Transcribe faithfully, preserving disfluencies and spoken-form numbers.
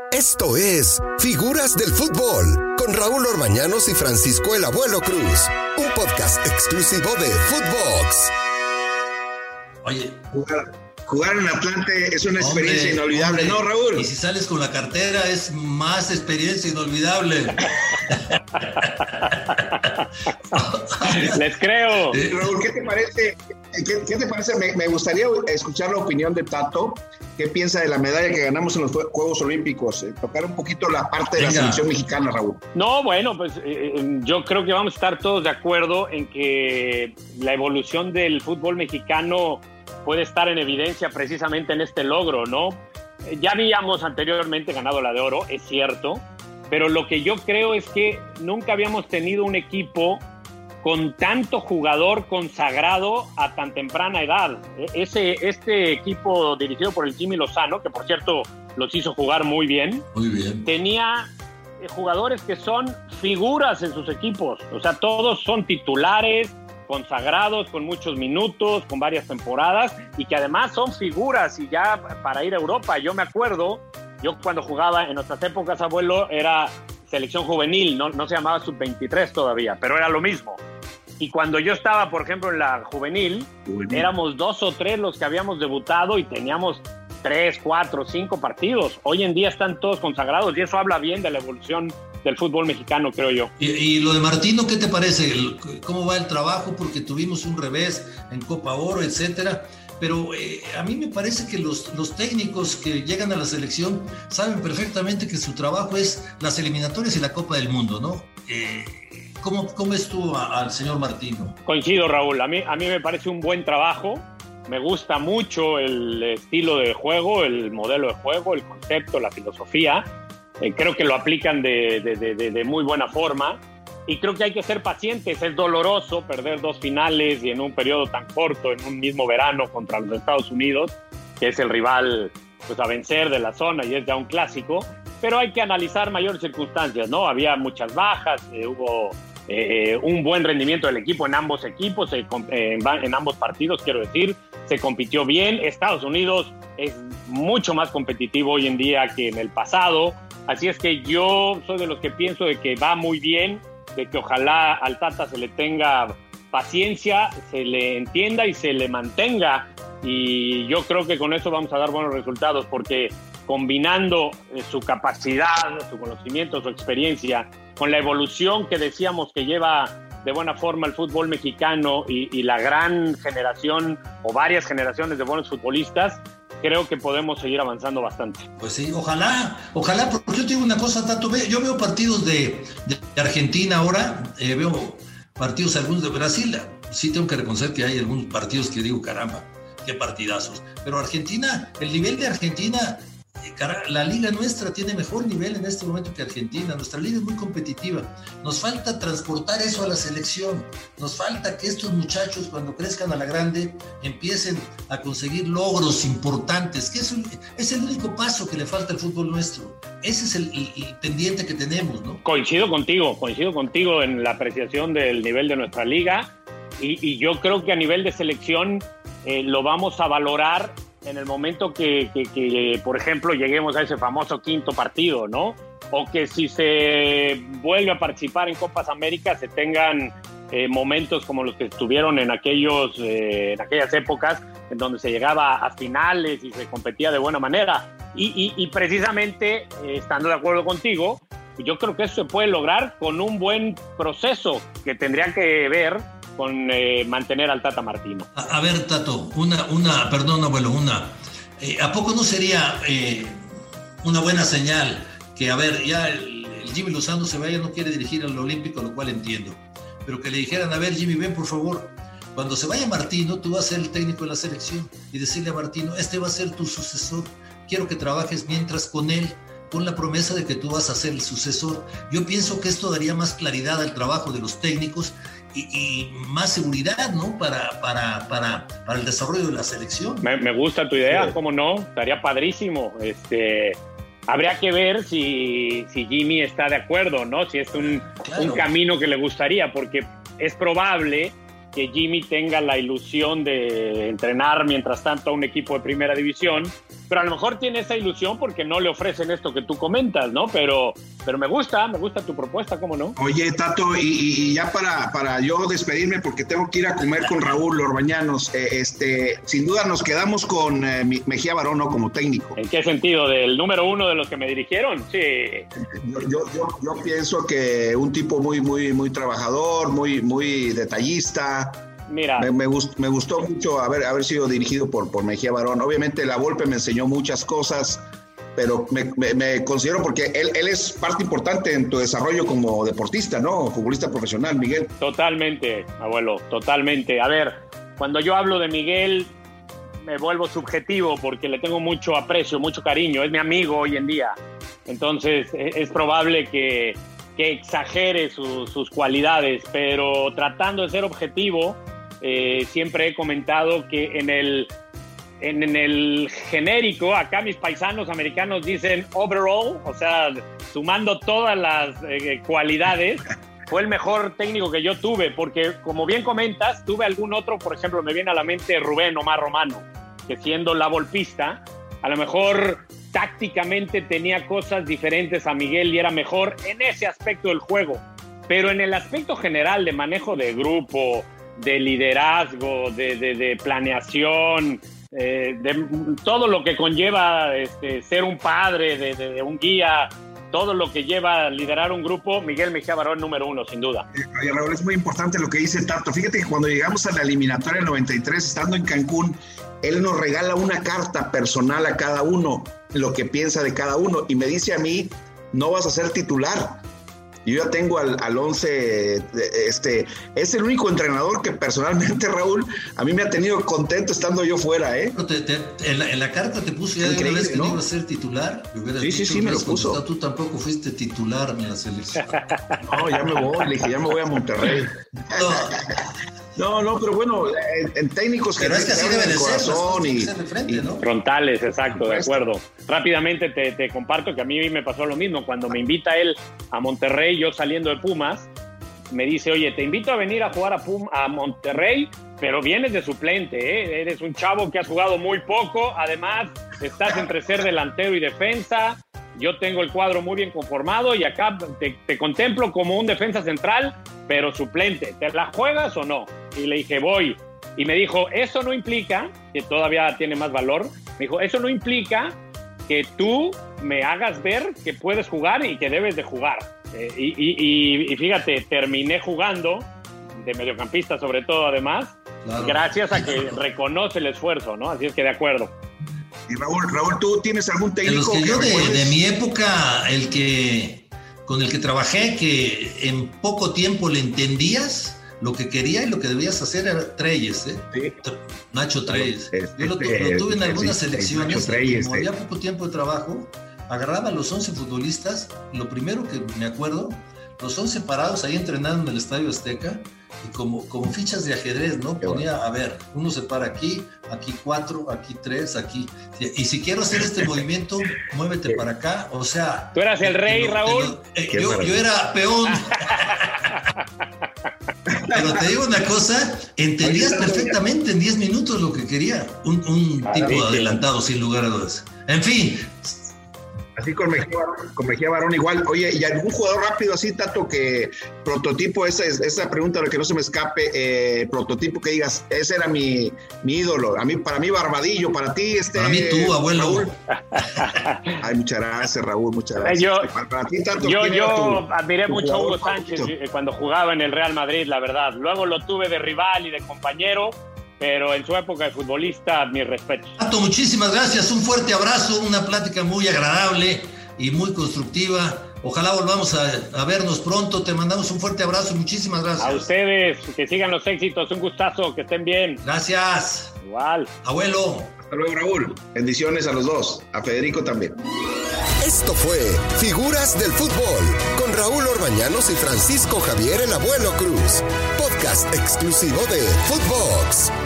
Esto es Figuras del Fútbol con Raúl Orbañanos y Francisco el Abuelo Cruz, un podcast exclusivo de Footbox. Oye, jugar, jugar en Atlante es una hombre, experiencia inolvidable, hombre, ¿no, Raúl? Y si sales con la cartera es más experiencia inolvidable. Les creo. Eh, Raúl, ¿qué te parece? ¿Qué, qué te parece? Me, me gustaría escuchar la opinión de Tato. ¿Qué piensa de la medalla que ganamos en los Juegos Olímpicos? Eh, tocar un poquito la parte de Venga. la selección mexicana, Raúl. No, bueno, pues eh, yo creo que vamos a estar todos de acuerdo en que la evolución del fútbol mexicano puede estar en evidencia precisamente en este logro, ¿no? Eh, ya habíamos anteriormente ganado la de oro, es cierto, pero lo que yo creo es que nunca habíamos tenido un equipo con tanto jugador consagrado a tan temprana edad. Ese, este equipo dirigido por el Jimmy Lozano, que por cierto los hizo jugar muy bien, Muy bien. tenía jugadores que son figuras en sus equipos. O sea, todos son titulares, consagrados, con muchos minutos, con varias temporadas, y que además son figuras y ya para ir a Europa. Yo me acuerdo, yo cuando jugaba en nuestras épocas, abuelo, era selección juvenil, no, no se llamaba sub veintitrés todavía, pero era lo mismo. Y cuando yo estaba, por ejemplo, en la juvenil, juvenil, éramos dos o tres los que habíamos debutado y teníamos tres, cuatro, cinco partidos. Hoy en día están todos consagrados y eso habla bien de la evolución del fútbol mexicano, creo yo. Y, y lo de Martino, ¿qué te parece? El, ¿Cómo va el trabajo? Porque tuvimos un revés en Copa Oro, etcétera. Pero eh, a mí me parece que los, los técnicos que llegan a la selección saben perfectamente que su trabajo es las eliminatorias y la Copa del Mundo, ¿no? Eh, ¿cómo, ¿Cómo ves tú a, al señor Martino? Coincido, Raúl. A mí, a mí me parece un buen trabajo. Me gusta mucho el estilo de juego, el modelo de juego, el concepto, la filosofía. Eh, creo que lo aplican de, de, de, de, de muy buena forma. Y creo que hay que ser pacientes. Es doloroso perder dos finales y en un periodo tan corto, en un mismo verano contra los Estados Unidos, que es el rival pues, a vencer de la zona y es ya un clásico. Pero hay que analizar mayores circunstancias, ¿no? Había muchas bajas, eh, hubo eh, un buen rendimiento del equipo en ambos equipos, eh, en, en ambos partidos, quiero decir. Se compitió bien. Estados Unidos es mucho más competitivo hoy en día que en el pasado. Así es que yo soy de los que pienso de que va muy bien, de que ojalá al Tata se le tenga paciencia, se le entienda y se le mantenga. Y yo creo que con eso vamos a dar buenos resultados, porque combinando su capacidad, su conocimiento, su experiencia, con la evolución que decíamos que lleva de buena forma el fútbol mexicano y, y la gran generación o varias generaciones de buenos futbolistas, creo que podemos seguir avanzando bastante. Pues sí, ojalá, ojalá, porque yo te digo una cosa, Tato, yo veo partidos de, de Argentina ahora, eh, veo partidos algunos de Brasil, sí tengo que reconocer que hay algunos partidos que digo, caramba, qué partidazos, pero Argentina, el nivel de Argentina, eh, cara, la liga nuestra tiene mejor nivel en este momento que Argentina, nuestra liga es muy competitiva, nos falta transportar eso a la selección, nos falta que estos muchachos cuando crezcan a la grande empiecen a conseguir logros importantes, que es, un, es el único paso que le falta al fútbol nuestro, ese es el, el, el pendiente que tenemos, ¿no? Coincido contigo, coincido contigo en la apreciación del nivel de nuestra liga y, y yo creo que a nivel de selección eh, lo vamos a valorar en el momento que, que, que, por ejemplo, lleguemos a ese famoso quinto partido, ¿no? O que si se vuelve a participar en Copas América se tengan eh, momentos como los que estuvieron en, aquellos, eh, en aquellas épocas en donde se llegaba a finales y se competía de buena manera. Y, y, y precisamente, eh, estando de acuerdo contigo, yo creo que eso se puede lograr con un buen proceso que tendría que ver con eh, mantener al Tata Martino. A, a ver, Tato, una, una, perdón, abuelo, una, eh, ¿a poco no sería eh, una buena señal que, a ver, ya el, el Jimmy Lozano se vaya, no quiere dirigir al Olímpico, lo cual entiendo, pero que le dijeran, a ver, Jimmy, ven por favor, cuando se vaya Martino, tú vas a ser el técnico de la selección y decirle a Martino, este va a ser tu sucesor, quiero que trabajes mientras con él, con la promesa de que tú vas a ser el sucesor. Yo pienso que esto daría más claridad al trabajo de los técnicos y, y más seguridad, ¿no? Para, para, para, para el desarrollo de la selección. Me, me gusta tu idea, sí. ¿Cómo no? Estaría padrísimo. Este, habría que ver si, si Jimmy está de acuerdo, ¿no? Si es un, claro. un camino que le gustaría, porque es probable que Jimmy tenga la ilusión de entrenar mientras tanto a un equipo de primera división pero a lo mejor tiene esa ilusión porque no le ofrecen esto que tú comentas, ¿no? Pero, pero me gusta, me gusta tu propuesta, ¿cómo no? Oye, Tato, y, y ya para, para yo despedirme, porque tengo que ir a comer con Raúl Orbañanos, eh, este, sin duda nos quedamos con eh, Mejía Barón, ¿no? Como técnico. ¿En qué sentido? ¿Del número uno de los que me dirigieron? Sí. Yo, yo, yo, yo pienso que un tipo muy, muy, muy trabajador, muy, muy detallista. Mira. Me, me, gust, me gustó mucho haber, haber sido dirigido por, por Mejía Barón. Obviamente la Volpe me enseñó muchas cosas, pero me, me, me considero, porque él, él es parte importante en tu desarrollo como deportista, ¿no? Futbolista profesional, Miguel. Totalmente, abuelo, totalmente. A ver, cuando yo hablo de Miguel, me vuelvo subjetivo porque le tengo mucho aprecio, mucho cariño. Es mi amigo hoy en día. Entonces, es probable que, que exagere su, sus cualidades, pero tratando de ser objetivo, Eh, siempre he comentado que en el, en, en el genérico, acá mis paisanos americanos dicen overall, o sea, sumando todas las eh, cualidades, fue el mejor técnico que yo tuve, porque como bien comentas, tuve algún otro, por ejemplo, me viene a la mente Rubén Omar Romano, que siendo la volpista, a lo mejor tácticamente tenía cosas diferentes a Miguel y era mejor en ese aspecto del juego, pero en el aspecto general de manejo de grupo, de liderazgo, de, de, de planeación, eh, de todo lo que conlleva este, ser un padre, de, de, de un guía, todo lo que lleva a liderar un grupo, Miguel Mejía Barón número uno, sin duda. Oye, Raúl, es muy importante lo que dice Tato. Fíjate que cuando llegamos a la eliminatoria del noventa y tres, estando en Cancún, él nos regala una carta personal a cada uno, lo que piensa de cada uno, y me dice a mí, no vas a ser titular. Yo ya tengo al, al once, este, es el único entrenador que personalmente, Raúl, a mí me ha tenido contento estando yo fuera, ¿eh? Te, te, en, la, en la carta te puso ya de una vez que ¿no? no iba a ser titular. Sí, sí, sí, me lo puso. Tú tampoco fuiste titular en la selección. No, ya me voy, le dije, ya me voy a Monterrey. No. No, no, pero bueno, en, en técnicos pero que, es que así debe de corazón ser, y, de frente, y ¿no? Frontales, exacto, de acuerdo. Rápidamente te, te comparto que a mí me pasó lo mismo. Cuando me invita él a Monterrey, yo saliendo de Pumas, me dice, oye, te invito a venir a jugar a, Pum, a Monterrey, pero vienes de suplente, ¿eh? Eres un chavo que has jugado muy poco, además estás entre ser delantero y defensa. Yo tengo el cuadro muy bien conformado y acá te, te contemplo como un defensa central, pero suplente. ¿Te la juegas o no? Y le dije, voy. Y me dijo, eso no implica, que todavía tiene más valor, me dijo, eso no implica que tú me hagas ver que puedes jugar y que debes de jugar. Eh, y, y, y fíjate, terminé jugando, de mediocampista sobre todo además, claro. Gracias a que reconoce el esfuerzo, ¿no? Así es que de acuerdo. Y Raúl, Raúl, ¿tú tienes algún técnico? De los que yo que de, de mi época, el que con el que trabajé, que en poco tiempo le entendías lo que quería y lo que debías hacer era Treyes, ¿eh? Sí. Nacho Treyes. Este, yo lo, lo tuve en algunas este, selecciones, Treyes, como este. había poco tiempo de trabajo, agarraba a los once futbolistas, lo primero que me acuerdo, los once parados ahí entrenando en el Estadio Azteca, y como, como fichas de ajedrez, ¿no? Ponía, a ver, uno se para aquí, aquí cuatro, aquí tres, aquí. Y si quiero hacer este movimiento, muévete para acá, o sea... ¿Tú eras el rey, lo, Raúl? Lo, eh, yo, yo era peón. Pero te digo una cosa, entendías perfectamente en diez minutos lo que quería. Un, un tipo adelantado, sin lugar a dudas. En fin... Así con Mejía, con Mejía Barón igual. Oye, ¿y algún jugador rápido así, Tato, que prototipo, esa, esa pregunta, lo que no se me escape, eh, prototipo que digas, ese era mi, mi ídolo, a mí, para mí Barbadillo, para ti este... Para mí tú, abuelo. Raúl. Ay, muchas gracias, Raúl, muchas gracias. Yo, para, para ti, Tato, yo, yo tu, admiré tu mucho a Hugo Sánchez favorito? Cuando jugaba en el Real Madrid, la verdad. Luego lo tuve de rival y de compañero, pero en su época de futbolista, mis respetos. Tato, muchísimas gracias, un fuerte abrazo, una plática muy agradable y muy constructiva. Ojalá volvamos a, a vernos pronto, te mandamos un fuerte abrazo y muchísimas gracias. A ustedes, que sigan los éxitos, un gustazo, que estén bien. Gracias. Igual. Abuelo. Hasta luego, Raúl. Bendiciones a los dos, a Federico también. Esto fue Figuras del Fútbol con Raúl Orbañanos y Francisco Javier el Abuelo Cruz. Podcast exclusivo de Footbox.